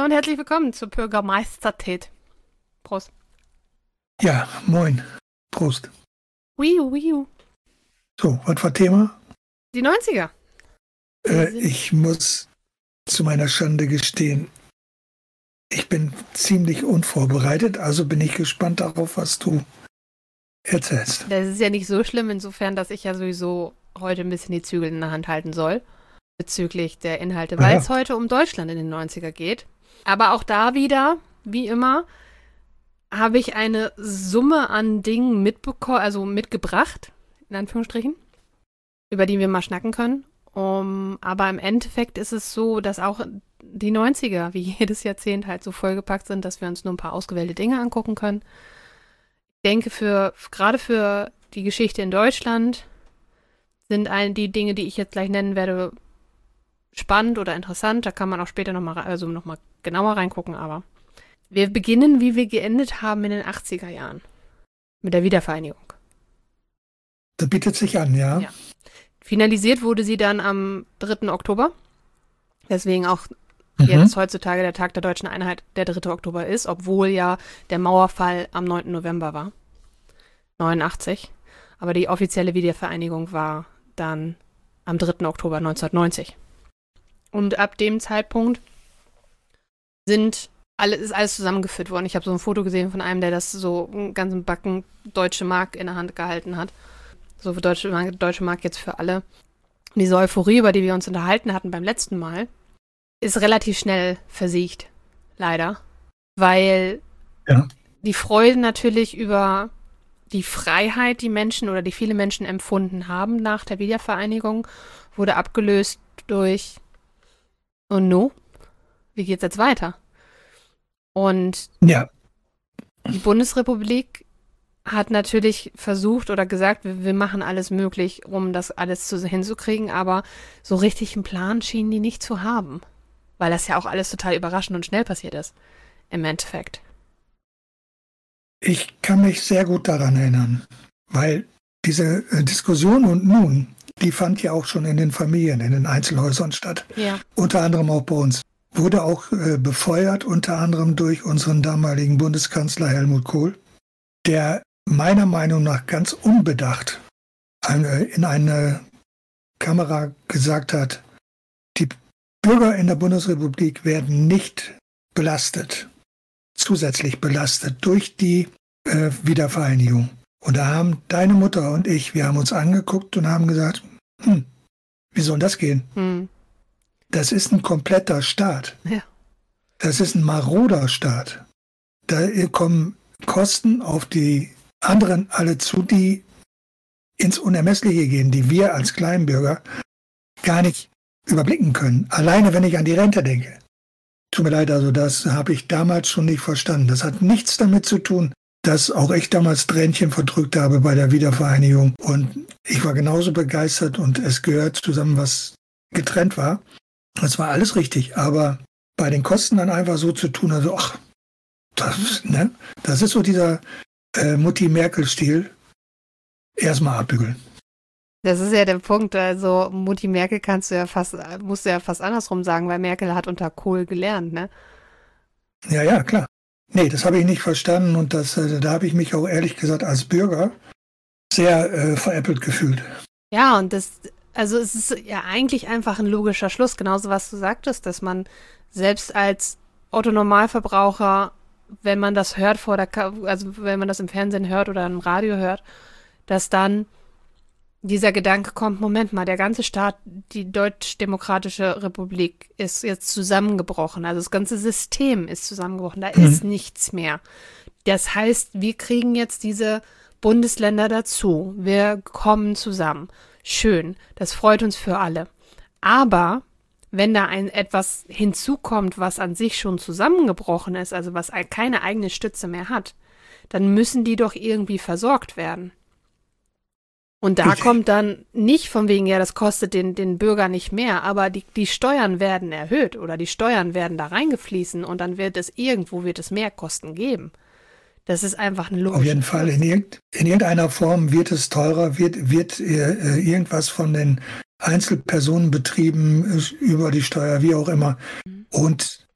Hallo und herzlich willkommen zur Bürgermeistertät. Prost. Ja, moin. Prost. Wiu. So, was war Thema? Die 90er. Ich muss zu meiner Schande gestehen, ich bin ziemlich unvorbereitet, also bin ich gespannt darauf, was du erzählst. Das ist ja nicht so schlimm, insofern, dass ich ja sowieso heute ein bisschen die Zügel in der Hand halten soll, bezüglich der Inhalte, weil es heute um Deutschland in den 90er geht. Aber auch da wieder, wie immer, habe ich eine Summe an Dingen mitgebracht, in Anführungsstrichen, über die wir mal schnacken können. Aber im Endeffekt ist es so, dass auch die 90er, wie jedes Jahrzehnt, halt so vollgepackt sind, dass wir uns nur ein paar ausgewählte Dinge angucken können. Ich denke, gerade für die Geschichte in Deutschland sind die Dinge, die ich jetzt gleich nennen werde, spannend oder interessant. Da kann man auch später noch mal genauer reingucken, aber wir beginnen, wie wir geendet haben in den 80er Jahren. Mit der Wiedervereinigung. Das bietet sich an, ja. Finalisiert wurde sie dann am 3. Oktober. Deswegen auch jetzt heutzutage der Tag der deutschen Einheit der 3. Oktober ist, obwohl ja der Mauerfall am 9. November war. 89. Aber die offizielle Wiedervereinigung war dann am 3. Oktober 1990. Und ab dem Zeitpunkt ist alles zusammengeführt worden. Ich habe so ein Foto gesehen von einem, der das so einen ganzen Backen Deutsche Mark in der Hand gehalten hat. So für Deutsche Mark jetzt für alle. Und diese Euphorie, über die wir uns unterhalten hatten beim letzten Mal, ist relativ schnell versiegt. Leider. Weil die Freude natürlich über die Freiheit, die viele Menschen empfunden haben nach der Wiedervereinigung, wurde abgelöst durch und wie geht's jetzt weiter? Und die Bundesrepublik hat natürlich versucht oder gesagt, wir machen alles möglich, um das alles hinzukriegen, aber so richtig einen Plan schienen die nicht zu haben. Weil das ja auch alles total überraschend und schnell passiert ist, im Endeffekt. Ich kann mich sehr gut daran erinnern, weil diese Diskussion und nun, die fand ja auch schon in den Familien, in den Einzelhäusern statt. Ja. Unter anderem auch bei uns. Wurde auch befeuert, unter anderem durch unseren damaligen Bundeskanzler Helmut Kohl, der meiner Meinung nach ganz unbedacht in eine Kamera gesagt hat, die Bürger in der Bundesrepublik werden nicht zusätzlich belastet durch die Wiedervereinigung. Und da haben deine Mutter und wir haben uns angeguckt und haben gesagt, wie soll das gehen? Das ist ein kompletter Staat. Ja. Das ist ein maroder Staat. Da kommen Kosten auf die anderen alle zu, die ins Unermessliche gehen, die wir als Kleinbürger gar nicht überblicken können. Alleine, wenn ich an die Rente denke. Tut mir leid, also das habe ich damals schon nicht verstanden. Das hat nichts damit zu tun, dass auch ich damals Tränchen verdrückt habe bei der Wiedervereinigung. Und ich war genauso begeistert und es gehört zusammen, was getrennt war. Das war alles richtig, aber bei den Kosten dann einfach so zu tun, also das ist so dieser Mutti-Merkel-Stil. Erstmal abbügeln. Das ist ja der Punkt, also Mutti Merkel musst du ja fast andersrum sagen, weil Merkel hat unter Kohl gelernt, ne? Ja, klar. Nee, das habe ich nicht verstanden und da habe ich mich auch ehrlich gesagt als Bürger sehr veräppelt gefühlt. Ja, und es ist ja eigentlich einfach ein logischer Schluss, genauso was du sagtest, dass man selbst als Otto-Normalverbraucher, wenn man das hört wenn man das im Fernsehen hört oder im Radio hört, dass dann dieser Gedanke kommt, Moment mal, der ganze Staat, die Deutsch-Demokratische Republik ist jetzt zusammengebrochen, also das ganze System ist zusammengebrochen, da ist nichts mehr. Das heißt, wir kriegen jetzt diese Bundesländer dazu, wir kommen zusammen. Schön, das freut uns für alle. Aber wenn da etwas hinzukommt, was an sich schon zusammengebrochen ist, also was keine eigene Stütze mehr hat, dann müssen die doch irgendwie versorgt werden. Und da kommt dann nicht von wegen, ja, das kostet den Bürger nicht mehr, aber die Steuern werden erhöht oder die Steuern werden da reingefließen und dann wird es Mehrkosten geben. Das ist einfach eine logische. Auf jeden Fall, in irgendeiner Form wird es teurer, wird irgendwas von den Einzelpersonenbetrieben über die Steuer, wie auch immer. Und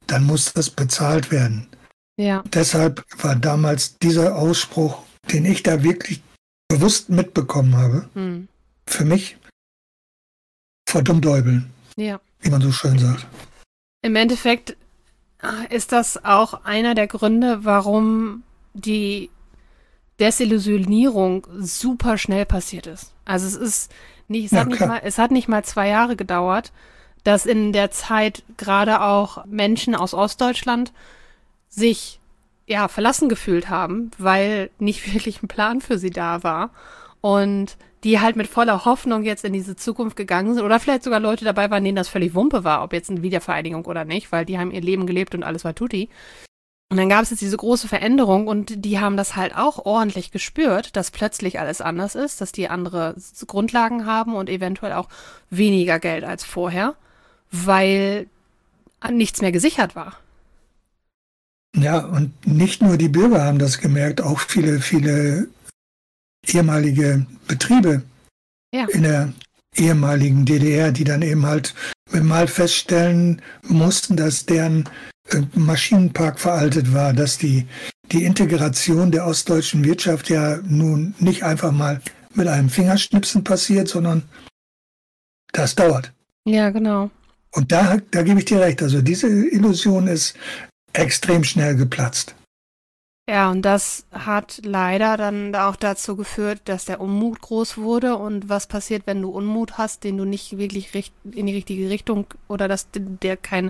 dann muss das bezahlt werden. Ja. Deshalb war damals dieser Ausspruch, den ich da wirklich bewusst mitbekommen habe, für mich vor Dummdäubeln, wie man so schön sagt. Im Endeffekt ist das auch einer der Gründe, warum die Desillusionierung super schnell passiert ist. Also es hat nicht mal 2 Jahre gedauert, dass in der Zeit gerade auch Menschen aus Ostdeutschland sich verlassen gefühlt haben, weil nicht wirklich ein Plan für sie da war und die halt mit voller Hoffnung jetzt in diese Zukunft gegangen sind oder vielleicht sogar Leute dabei waren, denen das völlig Wumpe war, ob jetzt eine Wiedervereinigung oder nicht, weil die haben ihr Leben gelebt und alles war tutti. Und dann gab es jetzt diese große Veränderung und die haben das halt auch ordentlich gespürt, dass plötzlich alles anders ist, dass die andere Grundlagen haben und eventuell auch weniger Geld als vorher, weil nichts mehr gesichert war. Ja, und nicht nur die Bürger haben das gemerkt, auch viele, viele ehemalige Betriebe in der ehemaligen DDR, die dann eben halt mal feststellen mussten, dass deren Maschinenpark veraltet war, dass die Integration der ostdeutschen Wirtschaft ja nun nicht einfach mal mit einem Fingerschnipsen passiert, sondern das dauert. Ja, genau. Und da gebe ich dir recht. Also diese Illusion ist extrem schnell geplatzt. Ja, und das hat leider dann auch dazu geführt, dass der Unmut groß wurde. Und was passiert, wenn du Unmut hast, den du nicht wirklich in die richtige Richtung oder dass der kein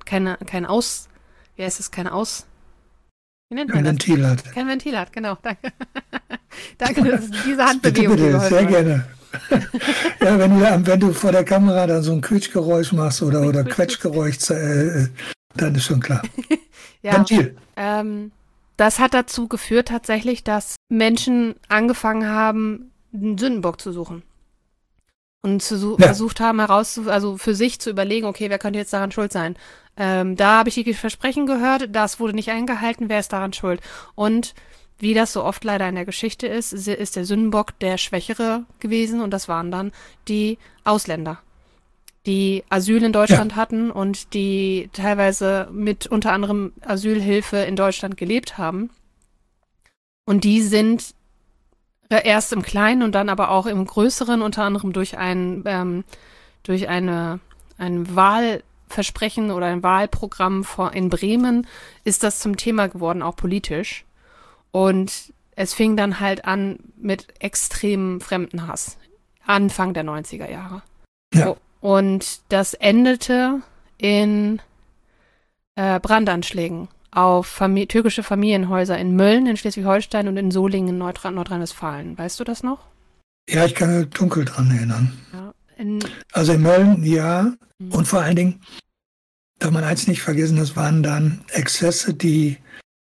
Ventil hat. Kein Ventil hat, genau, danke. Danke, das ist diese Handbewegung. Bitte, sehr gerne. Ja, wenn du vor der Kamera dann so ein Quietschgeräusch machst oder Quetschgeräusch, dann ist schon klar. Ventil. Das hat dazu geführt tatsächlich, dass Menschen angefangen haben, einen Sündenbock zu suchen. Und versucht haben also für sich zu überlegen, okay, wer könnte jetzt daran schuld sein? Da habe ich die Versprechen gehört, das wurde nicht eingehalten, wer ist daran schuld? Und wie das so oft leider in der Geschichte ist der Sündenbock der Schwächere gewesen und das waren dann die Ausländer, die Asyl in Deutschland hatten und die teilweise mit unter anderem Asylhilfe in Deutschland gelebt haben. Und die sind erst im Kleinen und dann aber auch im Größeren, unter anderem durch ein Wahlversprechen oder ein Wahlprogramm in Bremen, ist das zum Thema geworden, auch politisch. Und es fing dann halt an mit extremem Fremdenhass. Anfang der 90er Jahre. Ja. Und das endete in Brandanschlägen auf türkische Familienhäuser in Mölln in Schleswig-Holstein und in Solingen in Nordrhein-Westfalen. Weißt du das noch? Ja, ich kann mich dunkel dran erinnern. Ja, also in Mölln, ja. Und vor allen Dingen, darf man eins nicht vergessen, das waren dann Exzesse, die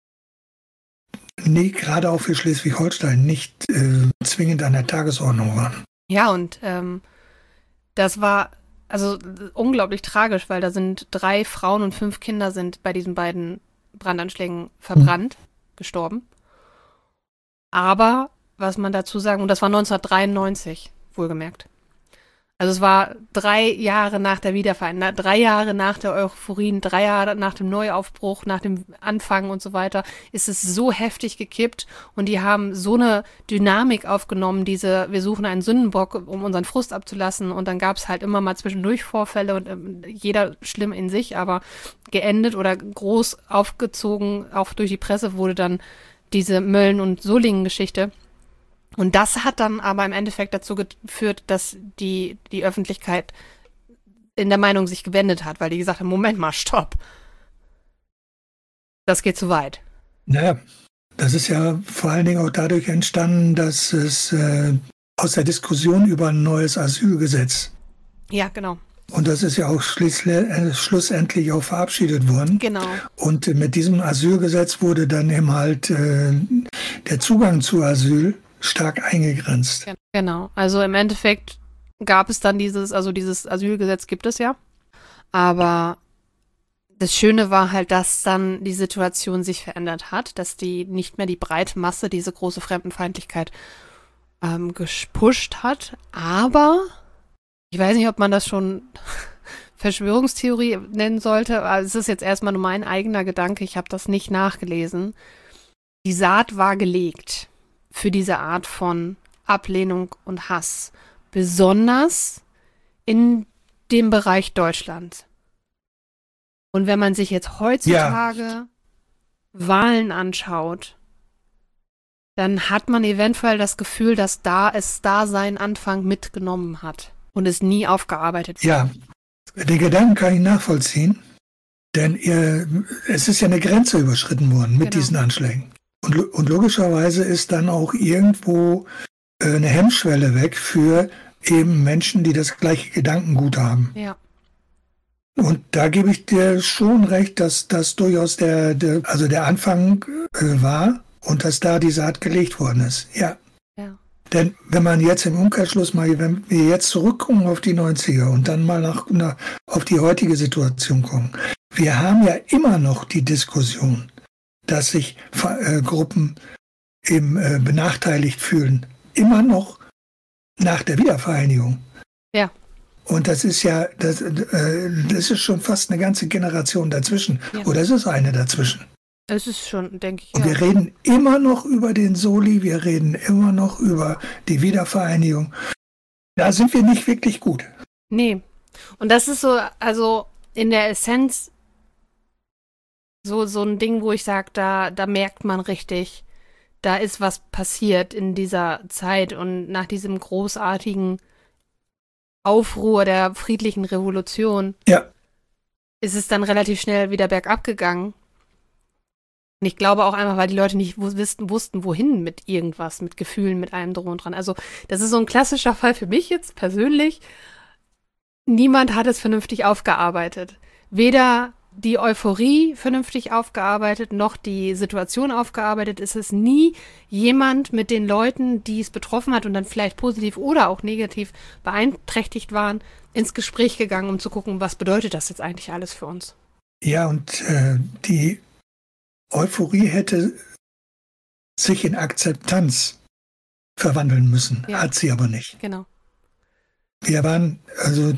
gerade auch für Schleswig-Holstein nicht zwingend an der Tagesordnung waren. Ja, und das war also unglaublich tragisch, weil da sind 3 Frauen und 5 Kinder sind bei diesen beiden Brandanschlägen verbrannt, gestorben. Aber, was man dazu sagen, und das war 1993, wohlgemerkt. Also es war 3 Jahre nach der Wiedervereinigung, 3 Jahre nach der Euphorie, 3 Jahre nach dem Neuaufbruch, nach dem Anfang und so weiter, ist es so heftig gekippt und die haben so eine Dynamik aufgenommen, wir suchen einen Sündenbock, um unseren Frust abzulassen und dann gab es halt immer mal zwischendurch Vorfälle und jeder schlimm in sich, aber geendet oder groß aufgezogen, auch durch die Presse wurde dann diese Mölln- und Solingen-Geschichte. Und das hat dann aber im Endeffekt dazu geführt, dass die Öffentlichkeit in der Meinung sich gewendet hat, weil die gesagt haben, Moment mal, stopp. Das geht zu weit. Naja, das ist ja vor allen Dingen auch dadurch entstanden, dass es aus der Diskussion über ein neues Asylgesetz. Ja, genau. Und das ist ja auch schlussendlich auch verabschiedet worden. Genau. Und mit diesem Asylgesetz wurde dann eben halt der Zugang zu Asyl stark eingegrenzt. Genau, also im Endeffekt gab es dann dieses Asylgesetz gibt es ja, aber das Schöne war halt, dass dann die Situation sich verändert hat, dass die nicht mehr die breite Masse diese große Fremdenfeindlichkeit gepusht hat, aber ich weiß nicht, ob man das schon Verschwörungstheorie nennen sollte, also es ist jetzt erstmal nur mein eigener Gedanke, ich habe das nicht nachgelesen. Die Saat war gelegt für diese Art von Ablehnung und Hass, besonders in dem Bereich Deutschland. Und wenn man sich jetzt heutzutage Wahlen anschaut, dann hat man eventuell das Gefühl, dass es da seinen Anfang mitgenommen hat und es nie aufgearbeitet wird. Ja, den Gedanken kann ich nachvollziehen, denn es ist ja eine Grenze überschritten worden mit diesen Anschlägen. Und logischerweise ist dann auch irgendwo eine Hemmschwelle weg für eben Menschen, die das gleiche Gedankengut haben. Ja. Und da gebe ich dir schon recht, dass das durchaus der Anfang war und dass da die Saat gelegt worden ist. Ja. Denn wenn man jetzt im Umkehrschluss mal, wenn wir jetzt zurückkommen auf die 90er und dann mal auf die heutige Situation kommen, wir haben ja immer noch die Diskussion, dass sich Gruppen eben benachteiligt fühlen. Immer noch nach der Wiedervereinigung. Ja. Und das ist ja, das ist schon fast eine ganze Generation dazwischen. Ja. Oder es ist eine dazwischen. Es ist schon, denke ich. Und wir reden immer noch über den Soli, wir reden immer noch über die Wiedervereinigung. Da sind wir nicht wirklich gut. Nee. Und das ist so, also in der Essenz so ein Ding, wo ich sage, da merkt man richtig, da ist was passiert in dieser Zeit und nach diesem großartigen Aufruhr der friedlichen Revolution ist es dann relativ schnell wieder bergab gegangen. Und ich glaube auch einfach, weil die Leute nicht wussten, wohin mit irgendwas, mit Gefühlen, mit allem drum und dran. Also das ist so ein klassischer Fall für mich jetzt persönlich. Niemand hat es vernünftig aufgearbeitet. Weder die Euphorie vernünftig aufgearbeitet, noch die Situation aufgearbeitet. Es ist nie jemand mit den Leuten, die es betroffen hat und dann vielleicht positiv oder auch negativ beeinträchtigt waren, ins Gespräch gegangen, um zu gucken, was bedeutet das jetzt eigentlich alles für uns. Ja, und die Euphorie hätte sich in Akzeptanz verwandeln müssen, hat sie aber nicht. Genau. Wir waren, also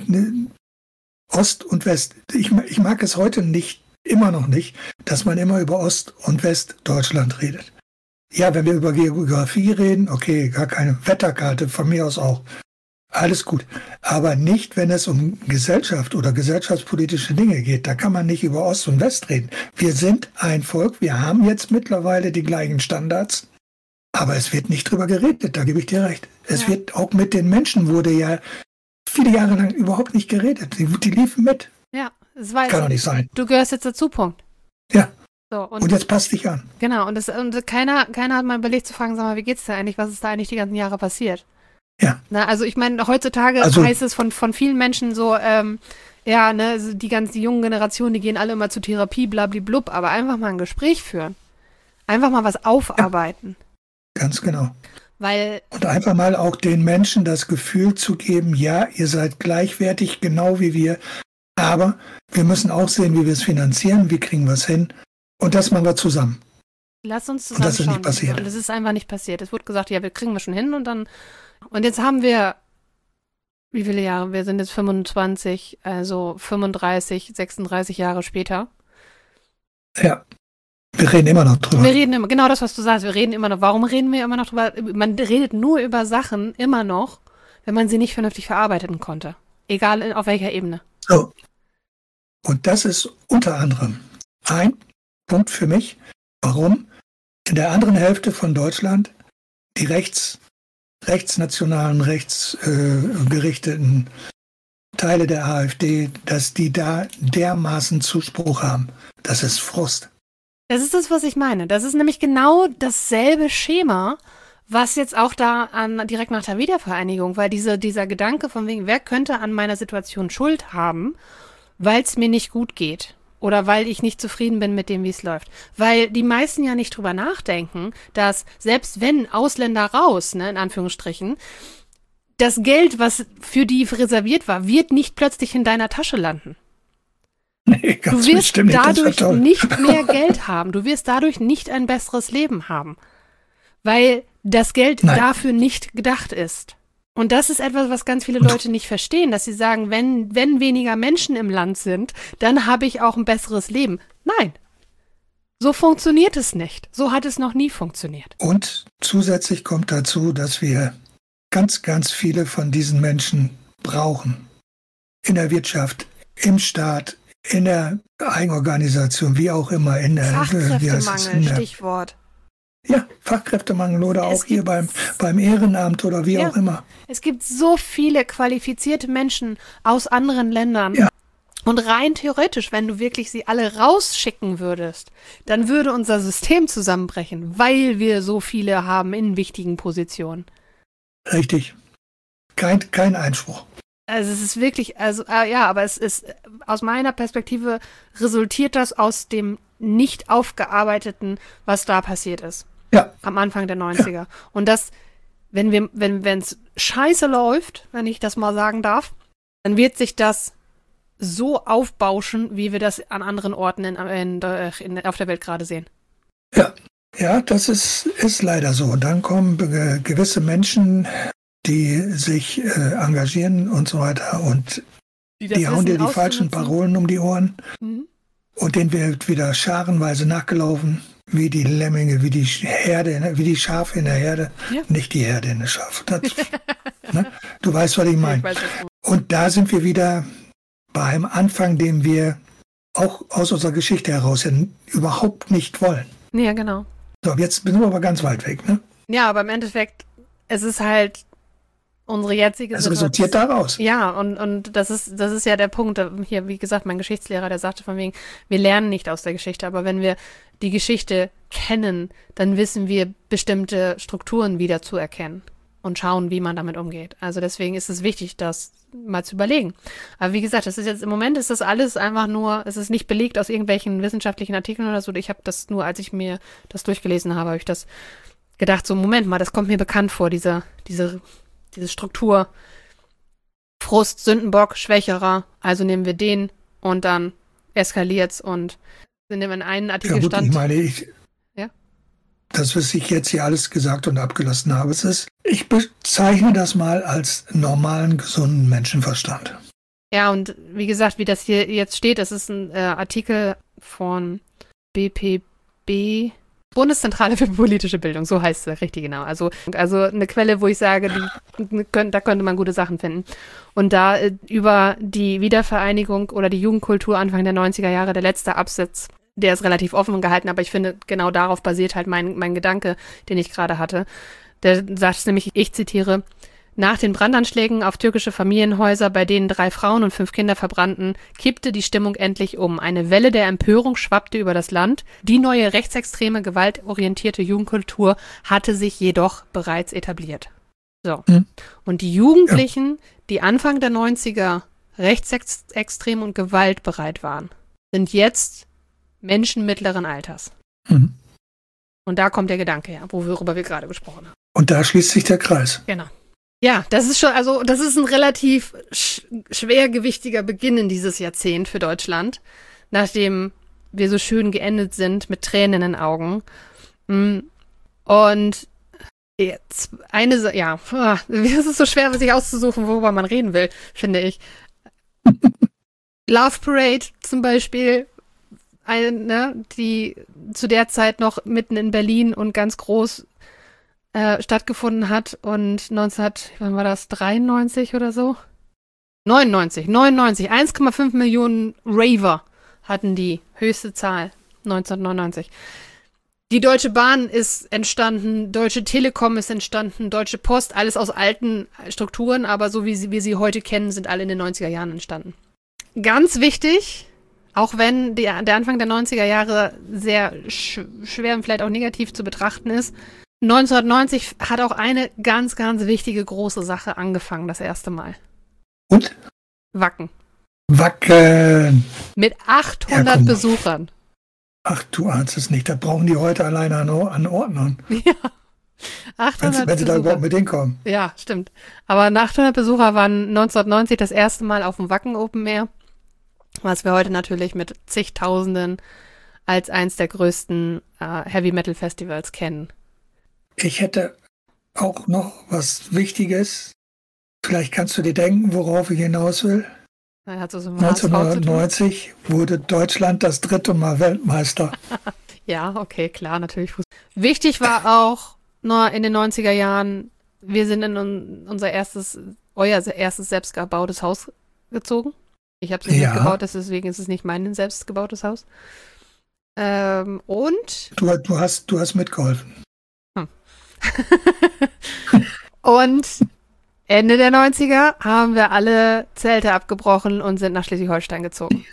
Ost und West. Ich mag es heute immer noch nicht, dass man immer über Ost- und Westdeutschland redet. Ja, wenn wir über Geografie reden, okay, gar keine Wetterkarte, von mir aus auch. Alles gut. Aber nicht, wenn es um Gesellschaft oder gesellschaftspolitische Dinge geht. Da kann man nicht über Ost und West reden. Wir sind ein Volk, wir haben jetzt mittlerweile die gleichen Standards, aber es wird nicht drüber geredet, da gebe ich dir recht. Es wird auch mit den Menschen wurde ja viele Jahre lang überhaupt nicht geredet. Die liefen mit. Ja, es war kann doch nicht sein. Du gehörst jetzt dazu, Punkt. Ja. So, und jetzt passt dich an. Genau, und keiner hat mal überlegt zu fragen, sag mal, wie geht's dir eigentlich? Was ist da eigentlich die ganzen Jahre passiert? Ja. Na, also ich meine, heutzutage heißt es von vielen Menschen so, die jungen Generationen, die gehen alle immer zur Therapie, blablablub, aber einfach mal ein Gespräch führen. Einfach mal was aufarbeiten. Ja, ganz genau. Und einfach mal auch den Menschen das Gefühl zu geben, ja, ihr seid gleichwertig, genau wie wir, aber wir müssen auch sehen, wie wir es finanzieren, wie kriegen wir es hin und das machen wir zusammen. Lass uns zusammen und das ist nicht passiert. Und es ist einfach nicht passiert. Es wurde gesagt, ja, wir kriegen wir schon hin und jetzt haben wir, wie viele Jahre? Wir sind jetzt 25, also 35, 36 Jahre später. Ja. Wir reden immer noch drüber. Wir reden immer, genau das, was du sagst, wir reden immer noch. Warum reden wir immer noch drüber? Man redet nur über Sachen immer noch, wenn man sie nicht vernünftig verarbeiten konnte. Egal auf welcher Ebene. So. Und das ist unter anderem ein Punkt für mich, warum in der anderen Hälfte von Deutschland die rechtsnationalen, rechtsgerichteten Teile der AfD, dass die da dermaßen Zuspruch haben. Das ist Frust. Das ist das, was ich meine. Das ist nämlich genau dasselbe Schema, was jetzt auch da direkt nach der Wiedervereinigung, weil dieser Gedanke von wegen, wer könnte an meiner Situation Schuld haben, weil es mir nicht gut geht oder weil ich nicht zufrieden bin mit dem, wie es läuft. Weil die meisten ja nicht drüber nachdenken, dass selbst wenn Ausländer raus, ne, in Anführungsstrichen, das Geld, was für die reserviert war, wird nicht plötzlich in deiner Tasche landen. Nee, du wirst dadurch nicht mehr Geld haben. Du wirst dadurch nicht ein besseres Leben haben. Weil das Geld dafür nicht gedacht ist. Und das ist etwas, was ganz viele Leute nicht verstehen, dass sie sagen, wenn weniger Menschen im Land sind, dann habe ich auch ein besseres Leben. Nein, so funktioniert es nicht. So hat es noch nie funktioniert. Und zusätzlich kommt dazu, dass wir ganz, ganz viele von diesen Menschen brauchen. In der Wirtschaft, im Staat, in der Eigenorganisation, wie auch immer. Fachkräftemangel, Stichwort. Ja, Fachkräftemangel oder auch hier beim Ehrenamt oder wie auch immer. Es gibt so viele qualifizierte Menschen aus anderen Ländern. Ja. Und rein theoretisch, wenn du wirklich sie alle rausschicken würdest, dann würde unser System zusammenbrechen, weil wir so viele haben in wichtigen Positionen. Richtig. Kein Einspruch. Also es ist wirklich, aber es ist, aus meiner Perspektive resultiert das aus dem nicht aufgearbeiteten, was da passiert ist. Ja. Am Anfang der 90er. Ja. Und das, wenn es scheiße läuft, wenn ich das mal sagen darf, dann wird sich das so aufbauschen, wie wir das an anderen Orten auf der Welt gerade sehen. Ja, das ist leider so. Und dann kommen gewisse Menschen, die sich engagieren und so weiter und die hauen dir die falschen Parolen um die Ohren. Mhm. Und denen wird wieder scharenweise nachgelaufen, wie die Lemminge, wie die Schafe in der Herde. Ja. Nicht die Herde in der Schafe. Ne? Du weißt, was ich meine. Und da sind wir wieder bei einem Anfang, den wir auch aus unserer Geschichte heraus überhaupt nicht wollen. Ja, genau. So, jetzt sind wir aber ganz weit weg, ne? Ja, aber im Endeffekt, es ist halt unsere jetzige Situation. Es resultiert daraus. Ja, und das ist ja der Punkt. Hier, wie gesagt, mein Geschichtslehrer, der sagte von wegen, wir lernen nicht aus der Geschichte, aber wenn wir die Geschichte kennen, dann wissen wir bestimmte Strukturen wieder zu erkennen und schauen, wie man damit umgeht. Also deswegen ist es wichtig, das mal zu überlegen. Aber wie gesagt, das ist jetzt im Moment ist das alles einfach nur, es ist nicht belegt aus irgendwelchen wissenschaftlichen Artikeln oder so. Ich habe das nur, als ich mir das durchgelesen habe ich das gedacht, so Moment mal, das kommt mir bekannt vor, diese Struktur. Frust, Sündenbock, Schwächerer, also nehmen wir den und dann eskaliert's und sind in einem Artikel stand. Ich meine, das, was ich jetzt hier alles gesagt und abgelassen habe, ich bezeichne das mal als normalen, gesunden Menschenverstand. Ja, und wie gesagt, wie das hier jetzt steht, das ist ein Artikel von BPB, Bundeszentrale für politische Bildung, so heißt es richtig genau. Also eine Quelle, wo ich sage, da könnte man gute Sachen finden. Und da über die Wiedervereinigung oder die Jugendkultur Anfang der 90er Jahre, der letzte Absatz, der ist relativ offen gehalten, aber ich finde, genau darauf basiert halt mein Gedanke, den ich gerade hatte. Der sagt es nämlich, ich zitiere, nach den Brandanschlägen auf türkische Familienhäuser, bei denen 3 Frauen und 5 Kinder verbrannten, kippte die Stimmung endlich um. Eine Welle der Empörung schwappte über das Land. Die neue rechtsextreme, gewaltorientierte Jugendkultur hatte sich jedoch bereits etabliert. So. Und die Jugendlichen, die Anfang der 90er rechtsextrem und gewaltbereit waren, sind jetzt Menschen mittleren Alters. Mhm. Und da kommt der Gedanke her, worüber wir gerade gesprochen haben. Und da schließt sich der Kreis. Genau. Ja, das ist das ist ein relativ schwergewichtiger Beginn in dieses Jahrzehnt für Deutschland, nachdem wir so schön geendet sind mit Tränen in den Augen. Und jetzt es ist so schwer, sich auszusuchen, worüber man reden will, finde ich. Love Parade zum Beispiel, die zu der Zeit noch mitten in Berlin und ganz groß stattgefunden hat und 93 oder so? 99, 1,5 Millionen Raver hatten die höchste Zahl, 1999. Die Deutsche Bahn ist entstanden, Deutsche Telekom ist entstanden, Deutsche Post, alles aus alten Strukturen, aber so wie wir sie heute kennen, sind alle in den 90er Jahren entstanden. Ganz wichtig, auch wenn der Anfang der 90er Jahre sehr schwer und vielleicht auch negativ zu betrachten ist, 1990 hat auch eine ganz, ganz wichtige große Sache angefangen, das erste Mal. Und? Wacken. Wacken. Mit 800 Besuchern. Ach, du ahnst es nicht. Da brauchen die heute alleine an Ordnern. Ja. 800 wenn sie da überhaupt mit hinkommen. Ja, stimmt. Aber 800 Besucher waren 1990 das erste Mal auf dem Wacken Open Air, was wir heute natürlich mit zigtausenden als eins der größten Heavy Metal Festivals kennen. Ich hätte auch noch was Wichtiges. Vielleicht kannst du dir denken, worauf ich hinaus will. Hat so 1990 wurde Deutschland das 3. Mal Weltmeister. Ja, okay, klar, natürlich. Wichtig war auch nur in den 90er Jahren, wir sind in euer erstes selbstgebautes Haus gezogen. Ich habe es nicht mitgebaut, deswegen ist es nicht mein selbstgebautes Haus. Und? Du hast mitgeholfen. Und Ende der 90er haben wir alle Zelte abgebrochen und sind nach Schleswig-Holstein gezogen.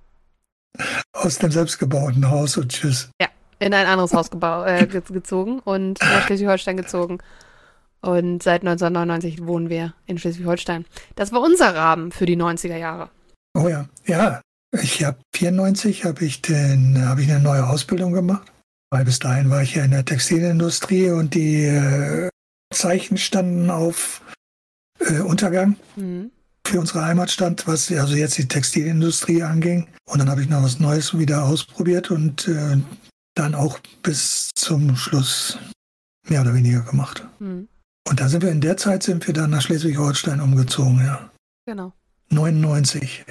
Aus dem selbstgebauten Haus und tschüss. Ja, in ein anderes Haus gezogen und nach Schleswig-Holstein gezogen. Und seit 1999 wohnen wir in Schleswig-Holstein. Das war unser Rahmen für die 90er Jahre. Oh ja, ja. Ich habe 94 habe ich eine neue Ausbildung gemacht. Weil bis dahin war ich ja in der Textilindustrie und die Zeichen standen auf Untergang für unsere Heimatstadt, was also jetzt die Textilindustrie anging. Und dann habe ich noch was Neues wieder ausprobiert und dann auch bis zum Schluss mehr oder weniger gemacht. Und da sind wir in der Zeit dann nach Schleswig-Holstein umgezogen, ja. Genau. 99.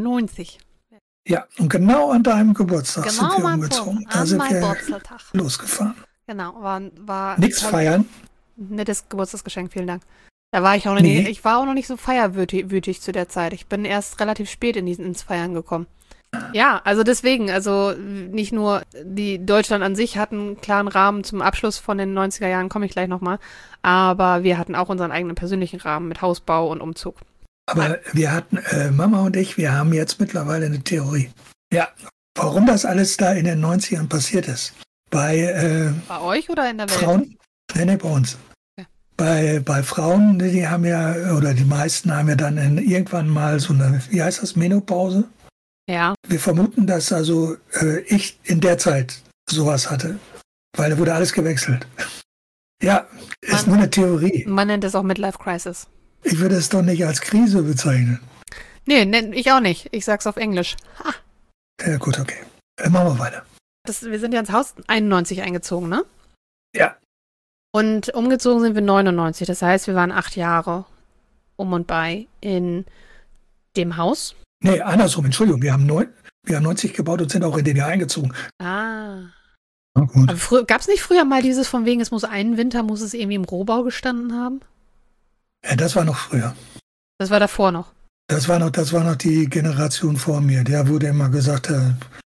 Ja, und genau an deinem Geburtstag sind wir umgezogen. Da sind wir losgefahren. Genau, war nichts feiern. Nettes Geburtstagsgeschenk, vielen Dank. Da war ich auch noch nicht, ich war auch noch nicht so feierwütig zu der Zeit. Ich bin erst relativ spät ins Feiern gekommen. Ja, also deswegen, also nicht nur die Deutschland an sich hat einen klaren Rahmen zum Abschluss von den 90er Jahren, komme ich gleich nochmal, aber wir hatten auch unseren eigenen persönlichen Rahmen mit Hausbau und Umzug. Aber wir hatten, Mama und ich, wir haben jetzt mittlerweile eine Theorie. Ja, warum das alles da in den 90ern passiert ist. Bei euch oder in der Welt? Frauen? Nee, bei uns. Okay. Bei Frauen, die haben ja, oder die meisten haben ja dann irgendwann mal so eine, wie heißt das, Menopause? Ja. Wir vermuten, dass also ich in der Zeit sowas hatte, weil da wurde alles gewechselt. Ja, ist nur eine Theorie. Man nennt es auch Midlife Crisis. Ich würde es doch nicht als Krise bezeichnen. Nee, ich auch nicht. Ich sag's auf Englisch. Ha. Ja, gut, okay. Machen wir weiter. Wir sind ja ins Haus 91 eingezogen, ne? Ja. Und umgezogen sind wir 99. Das heißt, wir waren 8 Jahre um und bei in dem Haus. Nee, andersrum, Entschuldigung. Wir haben 90 gebaut und sind auch in den Jahr eingezogen. Ah. Na gut. Aber gab es nicht früher mal dieses von wegen, einen Winter muss es irgendwie im Rohbau gestanden haben? Ja, das war noch früher. Das war davor noch? Das war noch die Generation vor mir. Der wurde immer gesagt, der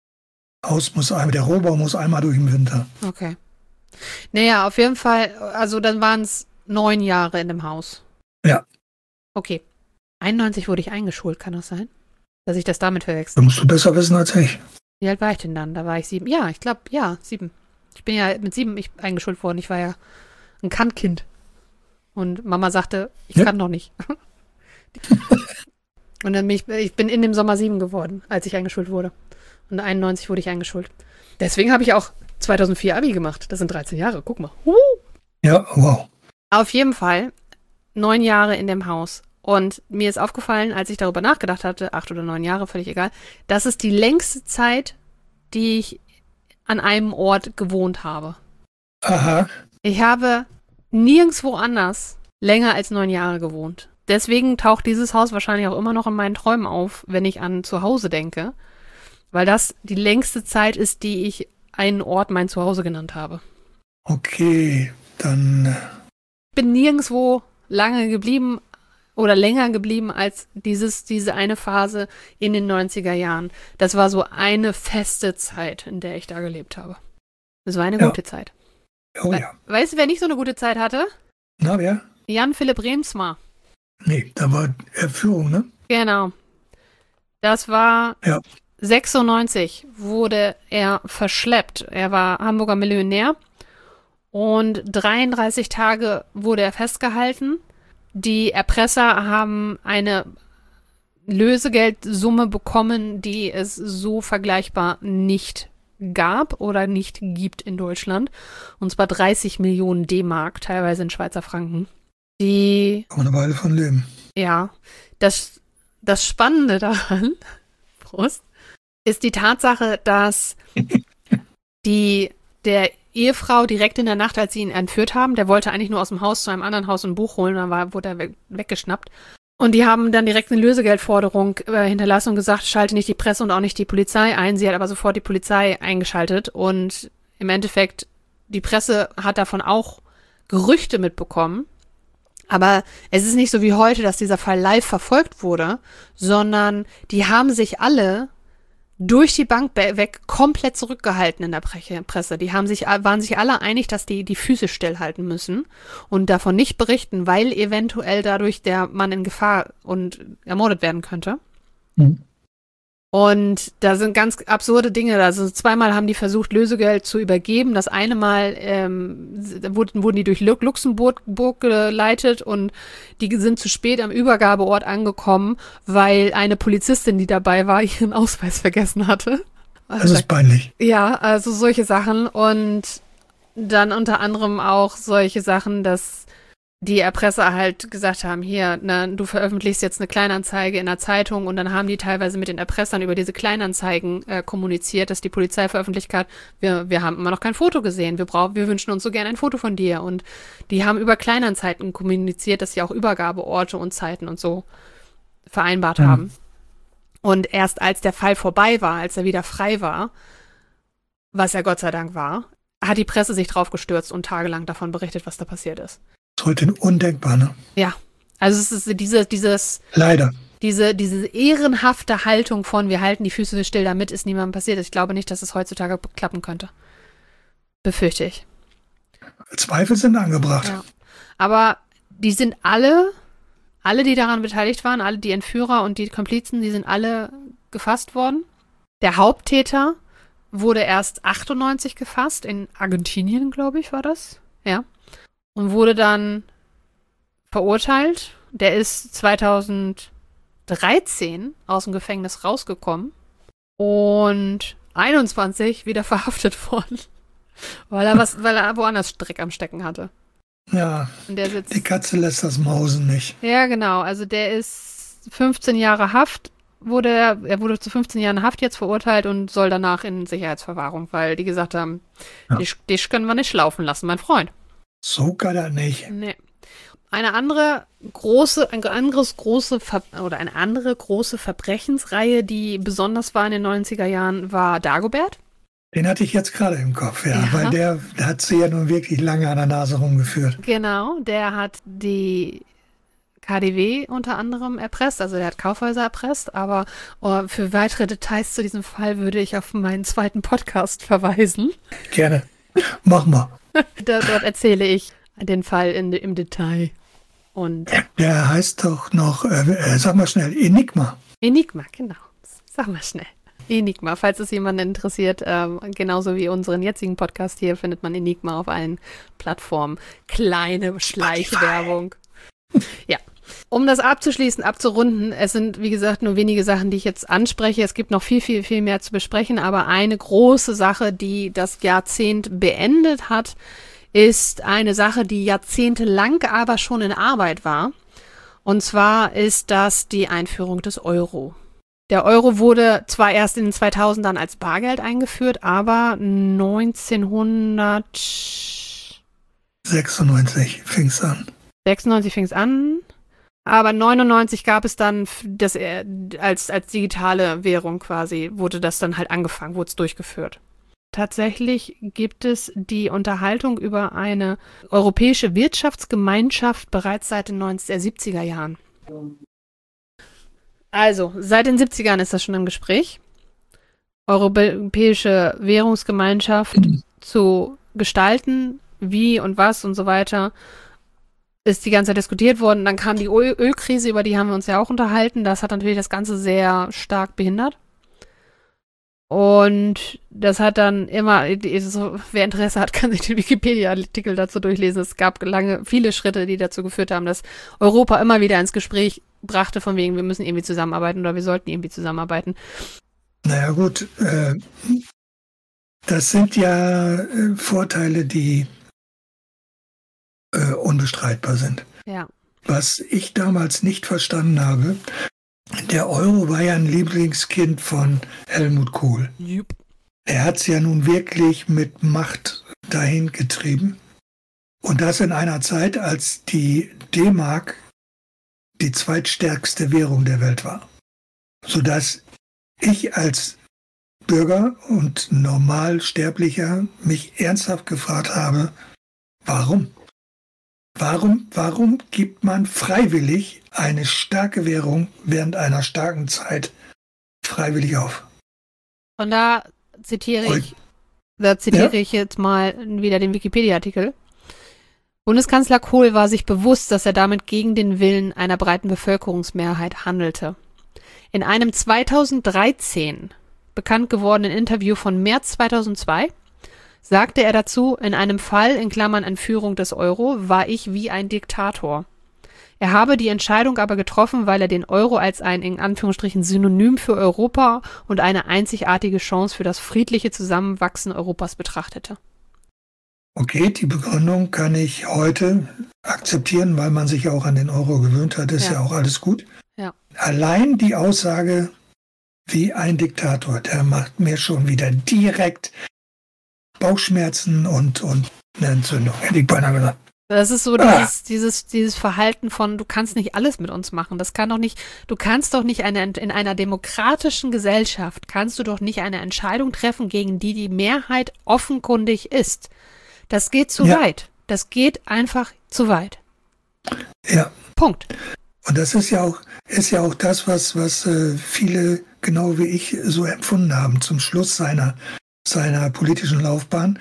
Rohbau muss einmal durch den Winter. Okay. Naja, auf jeden Fall, also dann waren es 9 Jahre in dem Haus. Ja. Okay. 91 wurde ich eingeschult, kann das sein? Dass ich das damit verwechsel. Da musst du besser wissen als ich. Wie alt war ich denn dann? Da war ich 7. Ja, ich glaube, 7. Ich bin ja mit 7 eingeschult worden. Ich war ja ein Kannkind. Und Mama sagte, ich kann doch nicht. Und dann ich bin in dem Sommer 7 geworden, als ich eingeschult wurde. Und 91 wurde ich eingeschult. Deswegen habe ich auch 2004 Abi gemacht. Das sind 13 Jahre, guck mal. Ja, wow. Auf jeden Fall 9 Jahre in dem Haus. Und mir ist aufgefallen, als ich darüber nachgedacht hatte, 8 oder 9 Jahre, völlig egal, das ist die längste Zeit, die ich an einem Ort gewohnt habe. Aha. Ich habe nirgendwo anders länger als 9 Jahre gewohnt. Deswegen taucht dieses Haus wahrscheinlich auch immer noch in meinen Träumen auf, wenn ich an Zuhause denke. Weil das die längste Zeit ist, die ich einen Ort mein Zuhause genannt habe. Okay, dann... Ich bin nirgendwo lange geblieben oder länger geblieben als diese eine Phase in den 90er Jahren. Das war so eine feste Zeit, in der ich da gelebt habe. Das war eine gute Zeit. Oh ja. Weißt du, wer nicht so eine gute Zeit hatte? Na, wer? Jan Philipp Reemtsma. Nee, da war Führung, ne? Genau. Das war 96 wurde er verschleppt. Er war Hamburger Millionär und 33 Tage wurde er festgehalten. Die Erpresser haben eine Lösegeldsumme bekommen, die es so vergleichbar nicht gab oder nicht gibt in Deutschland. Und zwar 30 Millionen D-Mark, teilweise in Schweizer Franken. Kann man eine Weile von leben. Ja, das Spannende daran, Prost, ist die Tatsache, dass der Ehefrau direkt in der Nacht, als sie ihn entführt haben. Der wollte eigentlich nur aus dem Haus zu einem anderen Haus ein Buch holen, dann wurde er weggeschnappt. Und die haben dann direkt eine Lösegeldforderung hinterlassen und gesagt, schalte nicht die Presse und auch nicht die Polizei ein. Sie hat aber sofort die Polizei eingeschaltet und im Endeffekt, die Presse hat davon auch Gerüchte mitbekommen. Aber es ist nicht so wie heute, dass dieser Fall live verfolgt wurde, sondern die haben sich alle durch die Bank weg komplett zurückgehalten in der Presse. Die waren sich alle einig, dass die Füße stillhalten müssen und davon nicht berichten, weil eventuell dadurch der Mann in Gefahr und ermordet werden könnte. Mhm. Und da sind ganz absurde Dinge. Also zweimal haben die versucht, Lösegeld zu übergeben. Das eine Mal wurden die durch Luxemburg geleitet und die sind zu spät am Übergabeort angekommen, weil eine Polizistin, die dabei war, ihren Ausweis vergessen hatte. Das ist peinlich. Ja, also solche Sachen. Und dann unter anderem auch solche Sachen, dass die Erpresser halt gesagt haben, hier, du veröffentlichst jetzt eine Kleinanzeige in der Zeitung und dann haben die teilweise mit den Erpressern über diese Kleinanzeigen kommuniziert, dass die Polizei veröffentlicht hat, wir haben immer noch kein Foto gesehen, wir wünschen uns so gerne ein Foto von dir und die haben über Kleinanzeigen kommuniziert, dass sie auch Übergabeorte und Zeiten und so vereinbart haben. Und erst als der Fall vorbei war, als er wieder frei war, was ja Gott sei Dank war, hat die Presse sich drauf gestürzt und tagelang davon berichtet, was da passiert ist. Das ist heute undenkbar, ne? Ja, also es ist leider. Diese ehrenhafte Haltung von, wir halten die Füße still, damit ist niemandem passiert. Ich glaube nicht, dass es heutzutage klappen könnte. Befürchte ich. Zweifel sind angebracht. Ja. Aber die sind alle, die daran beteiligt waren, alle die Entführer und die Komplizen, die sind alle gefasst worden. Der Haupttäter wurde erst 98 gefasst, in Argentinien, glaube ich, war das. Ja. Und wurde dann verurteilt. Der ist 2013 aus dem Gefängnis rausgekommen und 21 wieder verhaftet worden, weil er woanders Dreck am Stecken hatte. Ja, und die Katze lässt das Mausen nicht. Ja, genau. Also der ist 15 Jahre Haft, er wurde zu 15 Jahren Haft jetzt verurteilt und soll danach in Sicherheitsverwahrung, weil die gesagt haben, dich können wir nicht laufen lassen, mein Freund. So kann er nicht. Nee. Eine andere große Verbrechensreihe, die besonders war in den 90er Jahren, war Dagobert. Den hatte ich jetzt gerade im Kopf, ja, weil der hat sie ja nun wirklich lange an der Nase rumgeführt. Genau, der hat die KaDeWe unter anderem erpresst, also der hat Kaufhäuser erpresst, aber für weitere Details zu diesem Fall würde ich auf meinen zweiten Podcast verweisen. Gerne, mach mal. Dort erzähle ich den Fall im Detail. Und der heißt doch noch, sag mal schnell, Enigma. Enigma, genau. Sag mal schnell. Enigma, falls es jemanden interessiert, genauso wie unseren jetzigen Podcast hier, findet man Enigma auf allen Plattformen. Kleine Schleichwerbung. Ja. Um das abzuschließen, abzurunden, es sind, wie gesagt, nur wenige Sachen, die ich jetzt anspreche. Es gibt noch viel, viel, viel mehr zu besprechen, aber eine große Sache, die das Jahrzehnt beendet hat, ist eine Sache, die jahrzehntelang aber schon in Arbeit war. Und zwar ist das die Einführung des Euro. Der Euro wurde zwar erst in den 2000ern als Bargeld eingeführt, aber 1996 fing es an. 96 fing es an. Aber 99 gab es dann das als digitale Währung quasi, wurde das dann halt angefangen, wurde es durchgeführt. Tatsächlich gibt es die Unterhaltung über eine europäische Wirtschaftsgemeinschaft bereits seit den 70er Jahren. Also, seit den 70ern ist das schon im Gespräch. Europäische Währungsgemeinschaft zu gestalten, wie und was und so weiter, ist die ganze Zeit diskutiert worden. Dann kam die Ölkrise, über die haben wir uns ja auch unterhalten. Das hat natürlich das Ganze sehr stark behindert. Und das hat dann immer, wer Interesse hat, kann sich den Wikipedia-Artikel dazu durchlesen. Es gab viele Schritte, die dazu geführt haben, dass Europa immer wieder ins Gespräch brachte, von wegen, wir müssen irgendwie zusammenarbeiten oder wir sollten irgendwie zusammenarbeiten. Naja gut, das sind ja Vorteile, die unbestreitbar sind. Ja. Was ich damals nicht verstanden habe, der Euro war ja ein Lieblingskind von Helmut Kohl. Jupp. Er hat es ja nun wirklich mit Macht dahin getrieben. Und das in einer Zeit, als die D-Mark die zweitstärkste Währung der Welt war. Sodass ich als Bürger und Normalsterblicher mich ernsthaft gefragt habe, warum? Warum gibt man freiwillig eine starke Währung während einer starken Zeit freiwillig auf? Und da zitiere ich jetzt mal wieder den Wikipedia-Artikel. Bundeskanzler Kohl war sich bewusst, dass er damit gegen den Willen einer breiten Bevölkerungsmehrheit handelte. In einem 2013 bekannt gewordenen Interview von März 2002 sagte er dazu, in einem Fall, in Klammern Entführung des Euro, war ich wie ein Diktator. Er habe die Entscheidung aber getroffen, weil er den Euro als ein, in Anführungsstrichen, Synonym für Europa und eine einzigartige Chance für das friedliche Zusammenwachsen Europas betrachtete. Okay, die Begründung kann ich heute akzeptieren, weil man sich ja auch an den Euro gewöhnt hat, ist ja auch alles gut. Ja. Allein die Aussage wie ein Diktator, der macht mir schon wieder direkt Bauchschmerzen und eine Entzündung, hätte ich beinahe gesagt. Das ist so dieses Verhalten von, du kannst nicht alles mit uns machen. Das kann doch nicht, du kannst doch nicht in einer demokratischen Gesellschaft, kannst du doch nicht eine Entscheidung treffen, gegen die die Mehrheit offenkundig ist. Das geht zu weit. Das geht einfach zu weit. Ja. Punkt. Und das ist ja auch das, was viele, genau wie ich, so empfunden haben zum Schluss seiner politischen Laufbahn,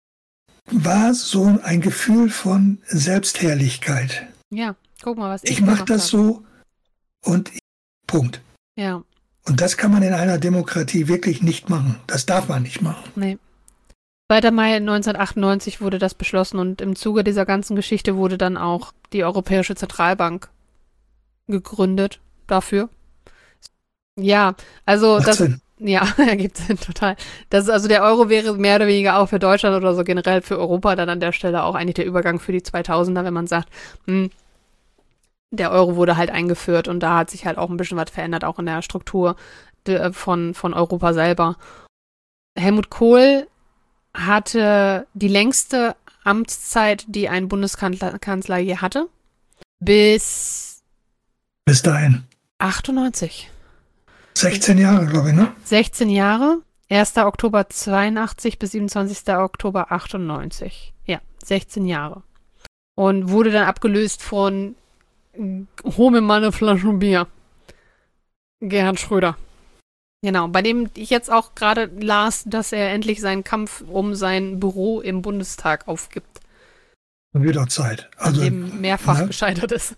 war so ein Gefühl von Selbstherrlichkeit. Ja, guck mal, was ich mache das so und Punkt. Ja. Und das kann man in einer Demokratie wirklich nicht machen. Das darf man nicht machen. Nee. 2. Mai 1998 wurde das beschlossen und im Zuge dieser ganzen Geschichte wurde dann auch die Europäische Zentralbank gegründet dafür. Ja, also Macht Sinn. Ja, ergibt Sinn, total. Also der Euro wäre mehr oder weniger auch für Deutschland oder so generell für Europa dann an der Stelle auch eigentlich der Übergang für die 2000er, wenn man sagt, der Euro wurde halt eingeführt und da hat sich halt auch ein bisschen was verändert, auch in der Struktur von Europa selber. Helmut Kohl hatte die längste Amtszeit, die ein Bundeskanzler je hatte, bis dahin. 98. 16 Jahre, glaube ich, ne? 16 Jahre, 1. Oktober 82 bis 27. Oktober 98. Ja, 16 Jahre. Und wurde dann abgelöst von hol mir mal eine Flasche Bier. Gerhard Schröder. Genau, bei dem ich jetzt auch gerade las, dass er endlich seinen Kampf um sein Büro im Bundestag aufgibt. Wieder Zeit. Also eben mehrfach gescheitert ist.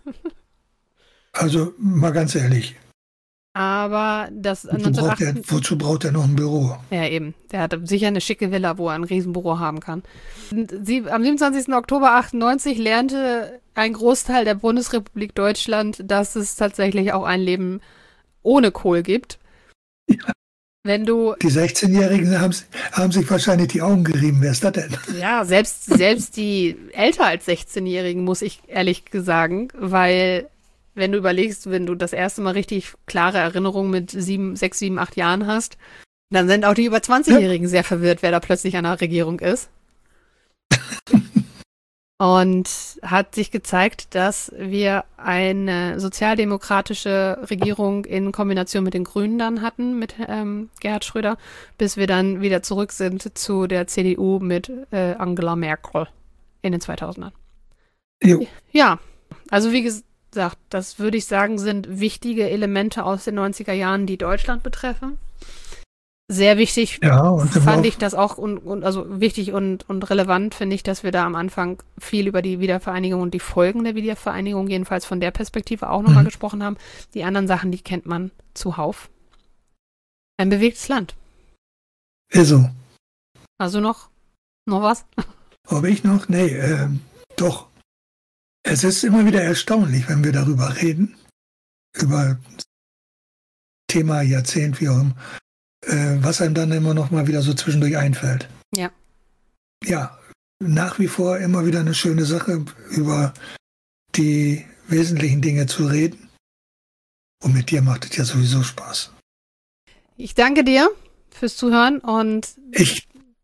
Also mal ganz ehrlich. Aber das wozu braucht er noch ein Büro? Ja, eben. Der hat sicher eine schicke Villa, wo er ein Riesenbüro haben kann. Am 27. Oktober 98 lernte ein Großteil der Bundesrepublik Deutschland, dass es tatsächlich auch ein Leben ohne Kohl gibt. Ja. Wenn du... Die 16-Jährigen haben sich wahrscheinlich die Augen gerieben. Wer ist das denn? Ja, selbst die älter als 16-Jährigen, muss ich ehrlich sagen, weil... Wenn du überlegst, wenn du das erste Mal richtig klare Erinnerungen mit 6, 7, 8 Jahren hast, dann sind auch die über 20-Jährigen sehr verwirrt, wer da plötzlich an der Regierung ist. Und hat sich gezeigt, dass wir eine sozialdemokratische Regierung in Kombination mit den Grünen dann hatten, mit Gerhard Schröder, bis wir dann wieder zurück sind zu der CDU mit Angela Merkel in den 2000ern. Jo. Ja, also wie gesagt, das würde ich sagen, sind wichtige Elemente aus den 90er Jahren, die Deutschland betreffen. Sehr wichtig fand ich das auch, also wichtig und relevant finde ich, dass wir da am Anfang viel über die Wiedervereinigung und die Folgen der Wiedervereinigung, jedenfalls von der Perspektive auch nochmal gesprochen haben. Die anderen Sachen, die kennt man zuhauf. Ein bewegtes Land. Ist so. Also noch was? Habe ich noch? Nee, doch. Es ist immer wieder erstaunlich, wenn wir darüber reden, über Thema Jahrzehnt, wie auch immer, was einem dann immer noch mal wieder so zwischendurch einfällt. Ja. Ja, nach wie vor immer wieder eine schöne Sache, über die wesentlichen Dinge zu reden. Und mit dir macht es ja sowieso Spaß. Ich danke dir fürs Zuhören und ich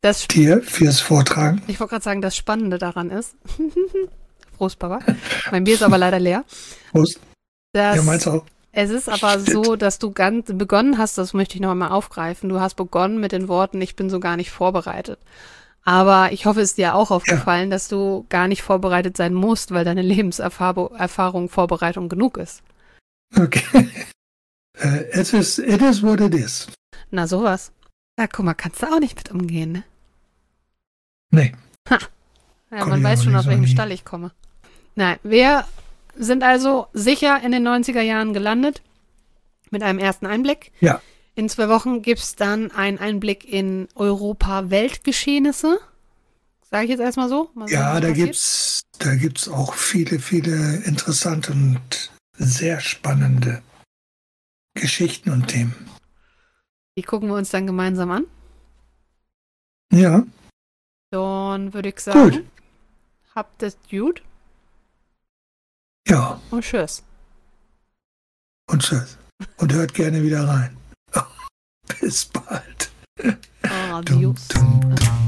dir fürs Vortragen. Ich wollte gerade sagen, das Spannende daran ist, Prost, Papa, mein Bier ist aber leider leer. Prost. Ja, meins auch. Es ist aber so, dass du begonnen hast, das möchte ich noch einmal aufgreifen, du hast begonnen mit den Worten, ich bin so gar nicht vorbereitet. Aber ich hoffe, es ist dir auch aufgefallen, dass du gar nicht vorbereitet sein musst, weil deine Lebenserfahrung Vorbereitung genug ist. Okay. It is what it is. Na, sowas. Ja, guck mal, kannst du auch nicht mit umgehen, ne? Nee. Ha. Ja, man weiß schon, aus welchem Stall ich komme. Nein, wir sind also sicher in den 90er Jahren gelandet mit einem ersten Einblick. Ja. In 2 Wochen gibt es dann einen Einblick in Europa-Weltgeschehnisse. Sage ich jetzt erstmal so? Mal ja, sehen, da gibt's auch viele, viele interessante und sehr spannende Geschichten und Themen. Die gucken wir uns dann gemeinsam an. Ja. Dann würde ich sagen, gut. Habt es gut. Ja. Und tschüss. Und tschüss. Und hört gerne wieder rein. Bis bald. Adios. Dum, dum, dum.